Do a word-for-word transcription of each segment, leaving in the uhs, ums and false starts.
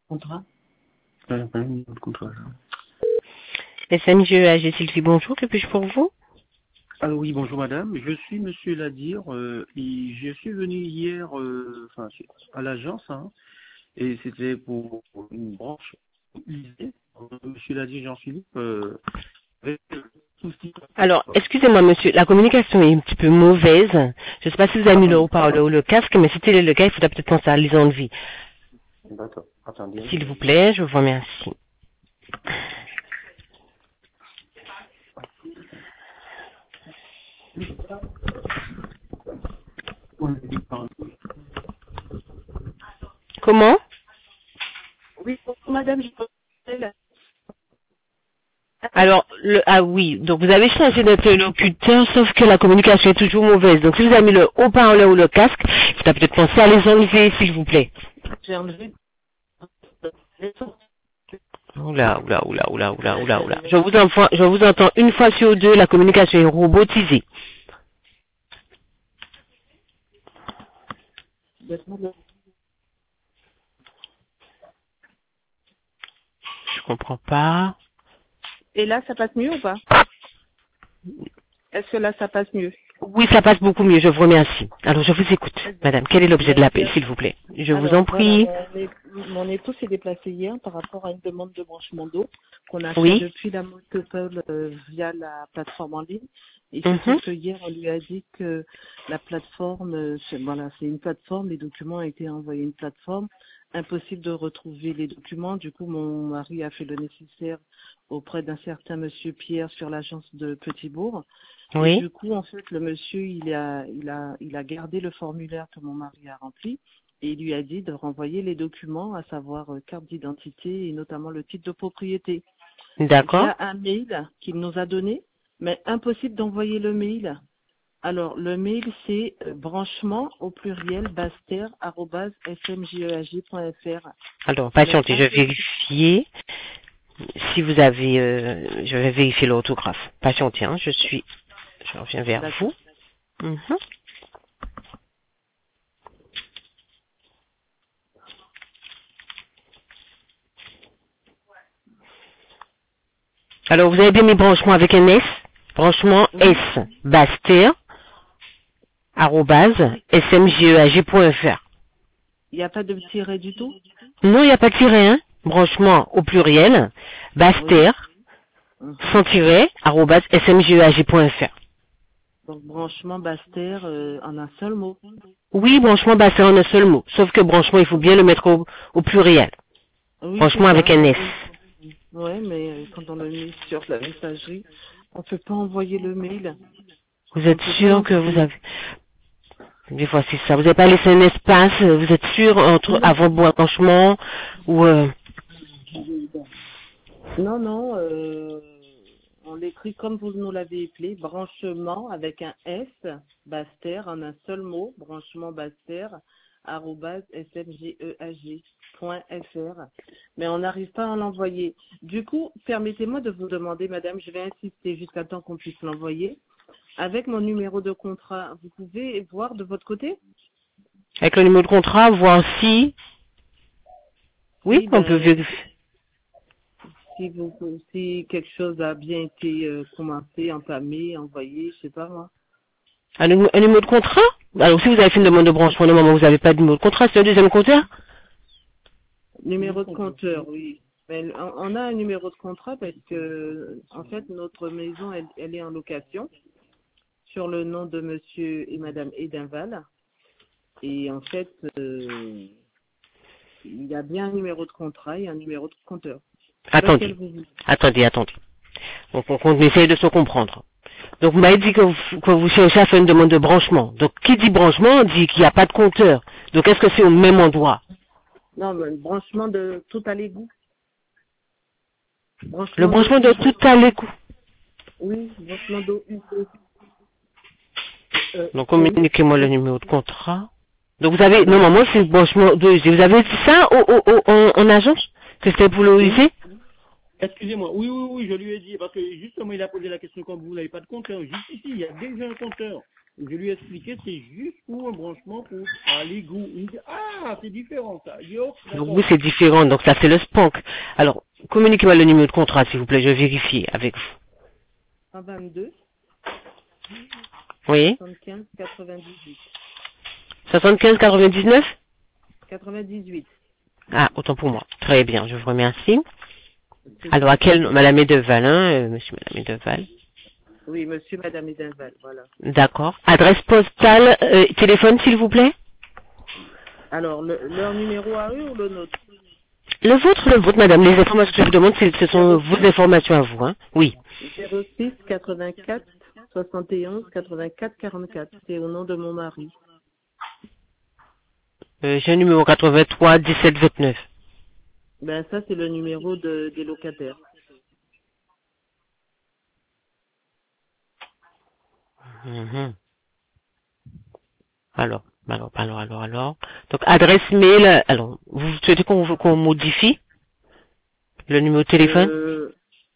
Contrat. Ouais, pas un numéro de contrat. S M G E A G Sylvie, bonjour, que puis-je pour vous? Alors oui, bonjour madame, je suis monsieur Ladir, euh, et je suis venu hier euh, enfin, à l'agence, hein, et c'était pour une branche lycée. Monsieur Ladir Jean-Philippe, euh, avec le souci. Alors, excusez-moi monsieur, la communication est un petit peu mauvaise. Je ne sais pas si vous avez mis le Attendez, haut-parleur ou le casque, mais si tel est le cas, il faudra peut-être penser à les enlever. d'accord, attendez. S'il vous plaît, je vous remercie. Comment? Oui, bonjour, madame, je peux... Alors, le, ah oui, donc vous avez changé d'interlocuteur, sauf que la communication est toujours mauvaise. Donc si vous avez mis le haut-parleur ou le casque, il faudra peut-être penser à les enlever, s'il vous plaît. J'ai enlevé. Oula, oula, oula, oula, oula, oula, oula. Je vous entends, je vous entends une fois sur deux, la communication est robotisée. Je comprends pas. Et là, ça passe mieux ou pas? Est-ce que là, ça passe mieux? Oui, ça passe beaucoup mieux, je vous remercie. Alors, je vous écoute. Madame, quel est l'objet de l'appel, s'il vous plaît? Je vous en Alors, voilà, prie. mon, é- mon époux s'est déplacé hier par rapport à une demande de branchement d'eau qu'on a fait Oui. depuis la métropole euh, via la plateforme en ligne. Et Mhm. surtout que hier, on lui a dit que la plateforme, euh, c'est- voilà, c'est une plateforme, les documents ont été envoyés à une plateforme, impossible de retrouver les documents. Du coup, mon mari a fait le nécessaire auprès d'un certain monsieur Pierre sur l'agence de Petit-Bourg. Et Oui. du coup, en fait, le monsieur, il a, il a, il a gardé le formulaire que mon mari a rempli et il lui a dit de renvoyer les documents, à savoir euh, carte d'identité et notamment le titre de propriété, D'accord. via un mail qu'il nous a donné, mais impossible d'envoyer le mail. Alors, le mail, c'est euh, branchement au pluriel baster arobase s m j e a g point f r. Alors, Mais patientez, je vais impossible. vérifier si vous avez... euh, je vais vérifier l'orthographe. Patientez, hein, je suis... Je reviens vers D'accord. vous. Mhm. Alors, vous avez bien mis branchement avec un S. Branchement Oui. S. Baster. Arrobase. S M G E A G point F R. Il n'y a pas de tiret du tout? Non, il n'y a pas de tiret, hein. Branchement au pluriel. Baster. Mhm. Sans tiret. Arrobase. S M G E A G point F R. Donc, branchement baster euh, en un seul mot. Oui, branchement baster en un seul mot. Sauf que branchement, il faut bien le mettre au, au pluriel. Oui, c'est Branchement avec ça. un S. Ouais, mais euh, quand on le met sur la messagerie, on peut pas envoyer le mail. Vous On êtes peut pas sûr que vous l'envoyer. avez... Des fois, c'est ça. Vous n'avez pas laissé un espace. euh, Vous êtes sûr entre avant branchement ou... Euh... Non, non, euh, on l'écrit comme vous nous l'avez appelé, branchement avec un S, baster, en un seul mot, branchement baster, arrobase smgeag point fr. Mais on n'arrive pas à l'envoyer. Du coup, permettez-moi de vous demander, madame, je vais insister jusqu'à temps qu'on puisse l'envoyer. Avec mon numéro de contrat, vous pouvez voir de votre côté? Avec le numéro de contrat, voir si... Oui, Si, on peut ben, vérifier. si vous, si quelque chose a bien été euh, commencé, entamé, envoyé, je sais pas moi. Un, numé- un numéro de contrat. Alors, si vous avez fait une demande de branchement, normalement, vous n'avez pas de numéro de contrat, c'est un deuxième compteur. Numéro de compteur, oui. Mais on on a un numéro de contrat parce que, en fait, notre maison, elle, elle est en location sur le nom de monsieur et madame Edinval. Et en fait, euh, il y a bien un numéro de contrat et un numéro de compteur. Lequel Attendez, vous voulez? attendez, attendez. Donc, on, on essaye de se comprendre. Donc, vous m'avez dit que vous, que vous cherchez à faire une demande de branchement. Donc, qui dit branchement dit qu'il n'y a pas de compteur. Donc, est-ce que c'est au même endroit? Non, mais le branchement de tout à l'égout. Le Branchement d'eau branchement de U C. tout à l'écoute. Oui, branchement d'eau U C. Euh, Donc, oui. communiquez-moi le numéro de contrat. Donc, vous avez, Alors, normalement, c'est le branchement de U C. Vous avez dit ça au, au, au- en, en agence? Que c'était pour le oui. U C? Excusez-moi, oui, oui, oui, je lui ai dit, parce que justement, il a posé la question comme vous n'avez pas de compteur. Juste ici, il y a déjà un compteur. Je lui ai expliqué, c'est juste pour un branchement pour à l'égout. Il me dit, ah, c'est différent ça. Yo, Donc oui, c'est différent. Donc ça, c'est le spank. Alors, communiquez-moi le numéro de contrat, s'il vous plaît. Je vais vérifier avec vous. cent vingt-deux, Oui. soixante-quinze, quatre-vingt-dix-huit. soixante-quinze quatre-vingt-dix-neuf. quatre-vingt-dix-huit. Ah, autant pour moi. Très bien, je vous remercie. Alors, à quel Madame Edeval, hein, euh, Monsieur Madame Edeval. Oui, monsieur, madame Edenval, voilà. D'accord. Adresse postale, euh, téléphone, s'il vous plaît. Alors, le, leur numéro à eux ou le nôtre? Le vôtre, le vôtre, Madame. Les informations que je vous demande, c'est- ce sont vos informations à vous, hein. Oui. zéro six quatre-vingt-quatre soixante et onze quatre-vingt-quatre quarante-quatre. C'est au nom de mon mari. Euh, j'ai un numéro quatre-vingt-trois dix-sept vingt-neuf. Ben, ça, c'est le numéro de, des locataires. Mhm. Alors, alors, alors, alors, alors. Donc, adresse mail, alors, vous souhaitez qu'on qu'on modifie le numéro de téléphone? Euh,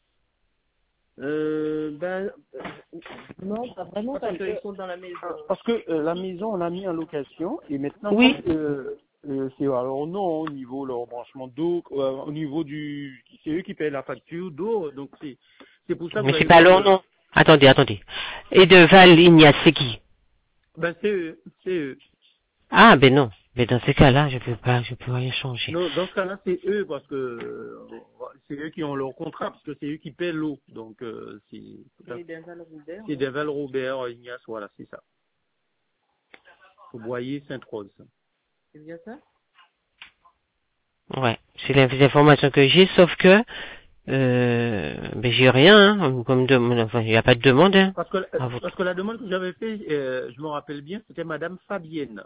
euh, ben, euh, non, pas vraiment, parce qu'ils sont dans la maison. parce que euh, la maison, on l'a mis en location et maintenant, Oui. euh, euh, c'est alors non au niveau leur branchement d'eau, euh, au niveau du, c'est eux qui payent la facture d'eau, donc c'est c'est pour ça que Mais vous c'est allez pas voir leur que- nom. Attendez, attendez. Et de Val Ignace, c'est qui? Ben c'est eux, c'est eux. Ah, ben non. Mais dans ces cas-là, je peux pas, je peux rien changer. Non, dans ce cas-là, c'est eux parce que euh, c'est eux qui ont leur contrat parce que c'est eux qui paient l'eau, donc euh, c'est C'est Edenval Robert. c'est Deval Robert Ignace, voilà, c'est ça. Vous voyez Sainte-Rose. C'est bien ça? Ouais. C'est les les informations que j'ai, sauf que, euh, ben j'ai rien, hein, comme de, enfin, il n'y a pas de demande, hein. Parce que à votre- parce que la demande que j'avais fait, euh, je me rappelle bien, c'était Madame Fabienne.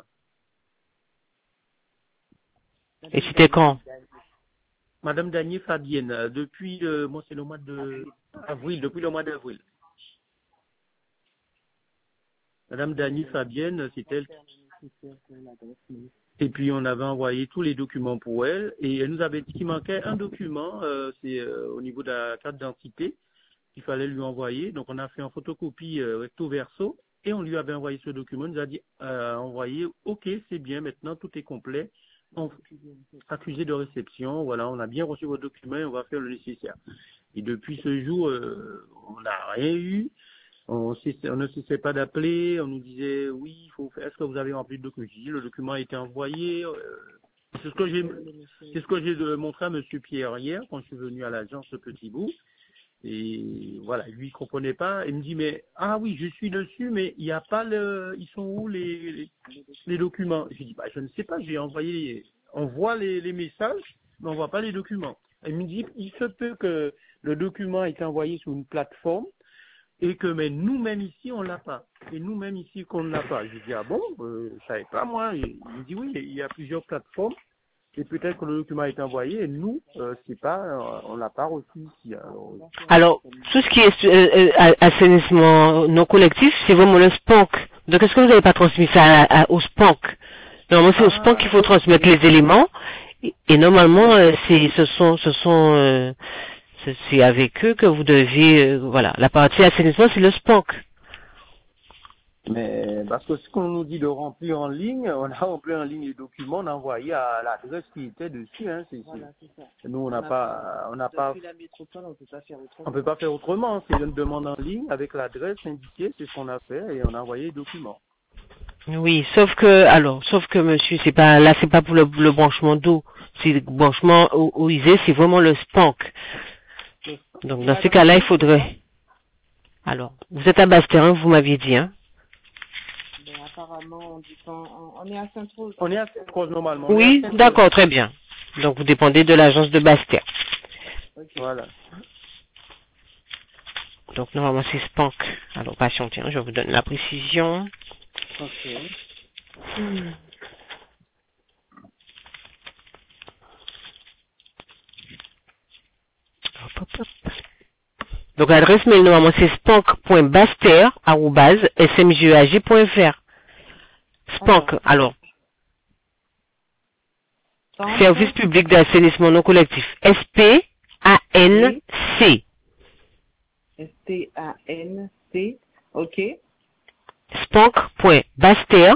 Et c'était quand? Madame Danier Fabienne, euh, depuis le, moi c'est le mois de avril, depuis le mois d'avril. Madame Danier Fabienne, c'est elle. Et puis on avait envoyé tous les documents pour elle et elle nous avait dit qu'il manquait un document, euh, c'est euh, au niveau de la carte d'identité qu'il fallait lui envoyer. Donc on a fait en photocopie euh, recto verso et on lui avait envoyé ce document. Il nous a dit euh, envoyer, ok c'est bien, maintenant tout est complet. On, accusé de réception, voilà, on a bien reçu vos documents et on va faire le nécessaire. Et depuis ce jour, euh, on n'a rien eu. On, cessait- on ne cessait pas d'appeler, on nous disait oui, il faut faire, est-ce que vous avez rempli le document? J'ai dit, le document a été envoyé. euh, c'est ce que j'ai c'est ce que j'ai de- montré à Monsieur Pierre hier quand je suis venu à l'agence de Petit Bout. Et voilà, lui il comprenait pas. Il me dit mais ah oui, je suis dessus, mais il n'y a pas le ils sont où les les, les documents? J'ai dit bah je ne sais pas, j'ai envoyé on voit les, les messages, mais on voit pas les documents. Il me dit il se peut que le document ait été envoyé sur une plateforme et que mais nous-mêmes ici on l'a pas. Et nous-mêmes ici qu'on ne l'a pas. J'ai dit ah bon, euh, je savais pas moi. Il il me dit oui, il y a plusieurs plateformes et peut-être que le document a été envoyé et nous euh, c'est pas, euh, on l'a pas reçu ici. Alors, Alors, tout ce qui est euh, euh, assainissement non collectif, c'est vraiment le SPANC. Donc, est-ce que vous n'avez pas transmis ça à- à- au SPANC? Normalement, c'est au SPANC qu'il faut transmettre les éléments. Et, et normalement, euh, c'est, ce sont, ce sont, euh, c'est c'est avec eux que vous devez, euh, voilà. La partie assainissement, c'est le SPANC. mais parce que ce qu'on nous dit de remplir en ligne, on a rempli en ligne les documents, on a envoyé à l'adresse qui était dessus. Hein, c'est, Voilà, c'est ça. c'est- nous on n'a pas, on n'a pas, Depuis la métropole, on ne peut pas faire autrement. on peut pas faire autrement. C'est une demande en ligne avec l'adresse indiquée, c'est ce qu'on a fait et on a envoyé les documents. Oui, sauf que, alors, sauf que monsieur, c'est pas, là, c'est pas pour le, le branchement d'eau. C'est le branchement eau eau usée, c'est vraiment le SPANC. Donc, dans ces cas-là, il faudrait. Alors, vous êtes à Basse-Terrain, vous m'aviez dit, hein? Ben, apparemment, on, dit qu'on- on, on est à Sainte-Rose. On est à Sainte-Rose normalement. on est à Oui, Sainte-Rose. d'accord, très bien. Donc, vous dépendez de l'agence de Basse-Terre. Ok. Voilà. Donc, normalement, c'est SPANC. Alors, patientez, hein, je vous donne la précision. Ok. Hop, hop, hop. Donc, l'adresse mail, normalement, c'est spank point basse-terre arobase s m g e a g point f r. SPANC, alors, Sans- Service public d'assainissement non collectif. S P A N C. S T A N C. Ok. spank.baster.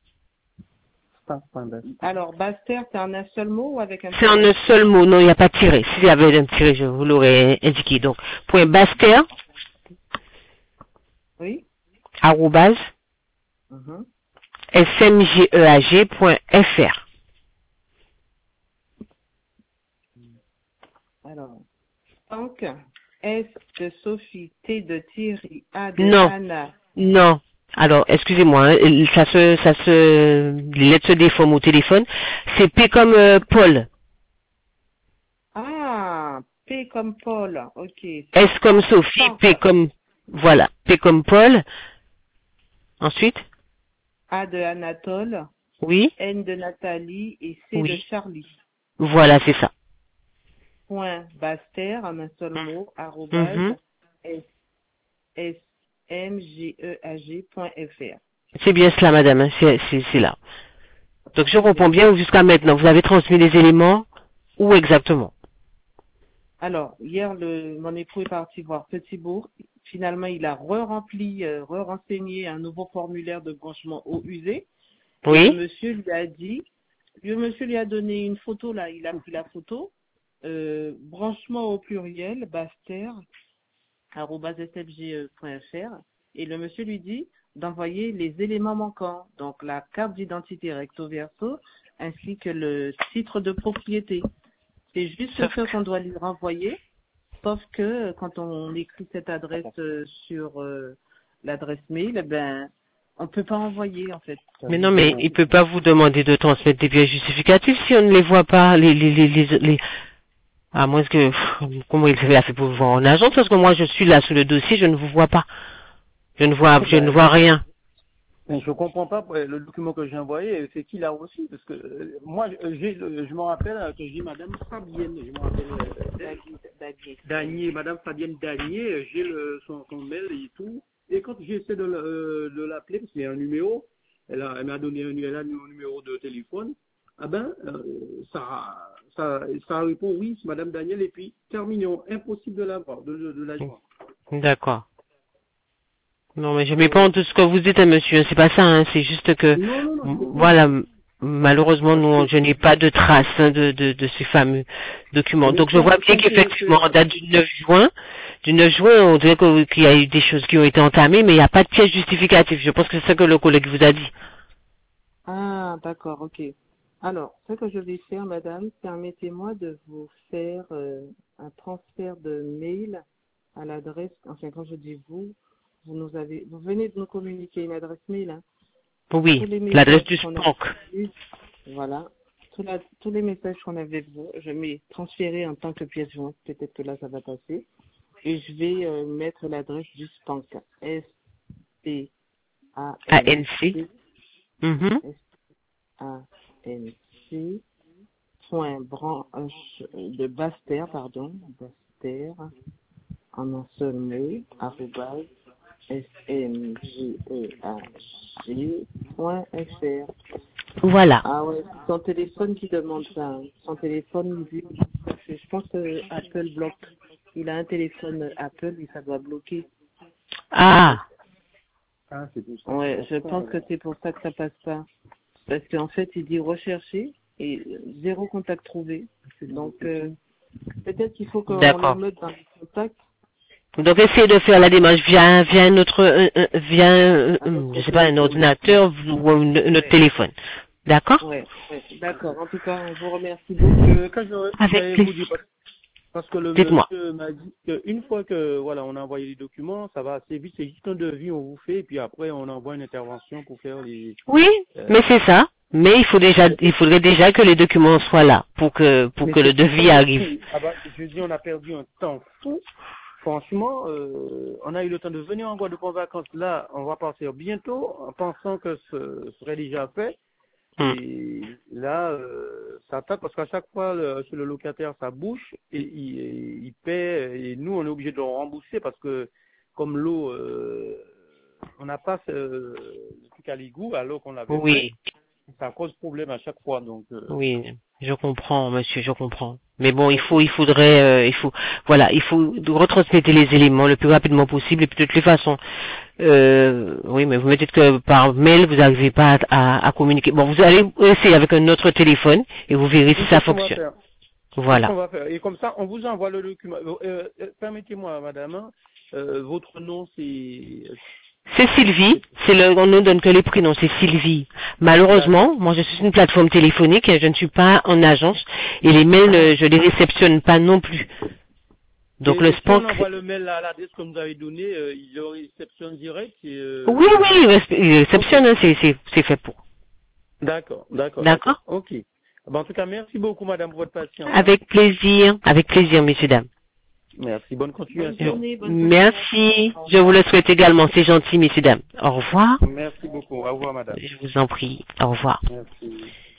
Alors, Baster, c'est en un seul mot ou avec un C'est en un seul mot, non, il n'y a pas de tiré. S'il y avait un tiré, je vous l'aurais indiqué. Donc, point baster, Oui. arrobase, Mhm. smgeag.fr. Alors, Spank, S de Sophie, T de Thierry, A de Non, Anna. non. Alors, excusez-moi, hein, ça se, ça se, les lettres se déforment au téléphone. C'est P comme euh, Paul, Ah, P comme Paul, ok. S comme Spank, Sophie, Spank. P comme, voilà, P comme Paul. Ensuite, A de Anatole, oui, N de Nathalie et C de oui, Charlie. voilà, c'est ça. Point Baster, en un seul mot, arrobase, Mhm. S, S, M, G, E, A, G, point F R. C'est bien cela, madame, hein, c'est, c'est, c'est là. Donc, je Très comprends bien. bien, jusqu'à maintenant, vous avez transmis les éléments, où exactement? Alors, hier, le, mon époux est parti voir Petit-Bourg. Finalement, il a re-rempli, euh, re-renseigné un nouveau formulaire de branchement eau usée. Et le Oui, monsieur lui a dit, le monsieur lui a donné une photo, là, il a pris la photo, euh, branchement au pluriel, baster, arobase s f g point f r, et le monsieur lui dit d'envoyer les éléments manquants, donc la carte d'identité recto verso, ainsi que le titre de propriété. C'est juste sauf ça qu'on doit lui renvoyer, sauf que euh, quand on écrit cette adresse euh, sur euh, l'adresse mail, eh ben, on peut pas envoyer, en fait. Mais non, mais il peut pas vous demander de transmettre des pièces justificatives si on ne les voit pas, les, les, les, les, les- à moins que, pff, comment il a fait pour vous voir en agence, parce que moi je suis là sous le dossier, je ne vous vois pas. Je ne vois, je ne Ben, vois rien. mais je comprends pas euh, le document que j'ai envoyé, c'est qui l'a reçu, parce que euh, moi, euh, j'ai, euh, je me rappelle euh, que j'ai Madame Fabienne, je me rappelle euh, d'elle, Daguier, Daguier. Dagnier, Madame Fabienne Dagnier, euh, j'ai le, son, son mail et tout, et quand j'essaie de, le- euh, de l'appeler, parce qu'il y a un numéro, elle, a, elle m'a donné un, elle a un numéro de téléphone, ah ben, euh, ça, ça, ça répond oui, c'est Madame Daniel, et puis terminons, impossible de l'avoir, de, de, de la joindre. D'accord. Non, mais je mets pas Alors, en tout ce que vous dites, hein, monsieur. C'est pas ça, hein. C'est juste que, non, non, non, je m- comprends. voilà, m- malheureusement, Parce nous, que je n'ai pas de traces hein, de, de, de ces fameux documents. mais Donc, je quand, vois bien quand c'est, qu'effectivement, c'est- en date du neuf juin, du neuf juin, on dirait que- qu'il y a eu des choses qui ont été entamées, mais il n'y a pas de pièce justificative. Je pense que c'est ça que le collègue vous a dit. Ah, d'accord, ok. Alors, ce que je vais faire, madame, permettez-moi de vous faire euh, un transfert de mail à l'adresse, enfin, quand je dis vous, vous nous avez, vous venez de nous communiquer une adresse mail, hein. Oui, Tous les l'adresse messages du qu'on a SPANC. reçus, voilà, tous, la- tous les messages qu'on avait de vous, je mets transférer en tant que pièce jointe, peut-être que là, ça va passer, et je vais euh, mettre l'adresse du SPANC, S P A N A N C. C, Mhm. S P A N C, point branche de Baster, pardon, Baster, en un seul mot, arrobase, S M G E A G point F R. Voilà. Ah ouais, c'est son téléphone qui demande ça. hein. Son téléphone, il dit, parce que je pense que Apple bloque. Il a un téléphone Apple et ça doit bloquer. Ah, ah, c'est tout ça. Ouais, je Pourquoi, pense que alors c'est pour ça que ça passe pas. Parce qu'en fait, il dit rechercher et zéro contact trouvé. Donc, euh, peut-être qu'il faut qu'on le d'accord. remette dans les contacts Donc essayez de faire la démarche via, via notre, euh, euh, via, euh, à euh, notre je sais pas, un téléphone. ordinateur ou un- notre Ouais, téléphone. D'accord? ouais, ouais. D'accord. En tout cas, on vous remercie beaucoup. Euh, quand j'aurais- Avec j'allais vous plaisir. dire, parce parce que le Dites-moi. monsieur m'a dit qu'une fois que voilà, on a envoyé les documents, ça va assez vite, c'est juste un devis, on vous fait, et puis après on envoie une intervention pour faire les. Oui, Euh, mais c'est ça. Mais il faut déjà, il faudrait déjà que les documents soient là pour que, pour mais que le c'est tout devis ça arrive. aussi. Ah bah, je dis, on a perdu un temps fou. Franchement, euh, on a eu le temps de venir en Guadeloupe en vacances. Là, on va partir bientôt en pensant que ce serait déjà fait. Hmm. Et là, euh, ça tape parce qu'à chaque fois, le, sur le locataire, ça bouche et il, il paie. Et nous, on est obligé de le rembourser parce que comme l'eau, euh, on n'a pas ce, le truc à l'égout alors qu'on l'avait fait. Oui. ça cause problème à chaque fois. Donc, euh... Oui, je comprends, monsieur, je comprends. Mais bon, il faut, il faudrait, euh, il faut, voilà, il faut retransmettre les éléments le plus rapidement possible et puis de toutes les façons. Euh, oui, mais vous me dites que par mail vous n'arrivez pas à, à, à communiquer. Bon, vous allez essayer avec un autre téléphone et vous verrez si ça fonctionne. Voilà. C'est ce qu'on va faire. Et comme ça, on vous envoie le document. Euh, euh, Permettez-moi, madame, euh, votre nom, c'est... C'est Sylvie. C'est le, on ne donne que les prénoms, c'est Sylvie. Malheureusement, moi je suis une plateforme téléphonique et je ne suis pas en agence et les mails, euh, je les réceptionne pas non plus. Donc et le si spank. on envoie le mail à l'adresse que vous avez donnée, euh, il le réceptionne direct et, euh... Oui, oui, il réceptionne, okay. c'est, c'est, c'est fait pour. D'accord, d'accord. D'accord. Ok. Ben, en tout cas, merci beaucoup, madame, pour votre patience. Avec plaisir, avec plaisir, messieurs, dames. Merci, bonne continuation. Bonne journée, bonne merci, je vous le souhaite également, c'est gentil, messieurs, dames. Au revoir. Merci beaucoup, au revoir, madame. Je vous en prie, au revoir. Merci.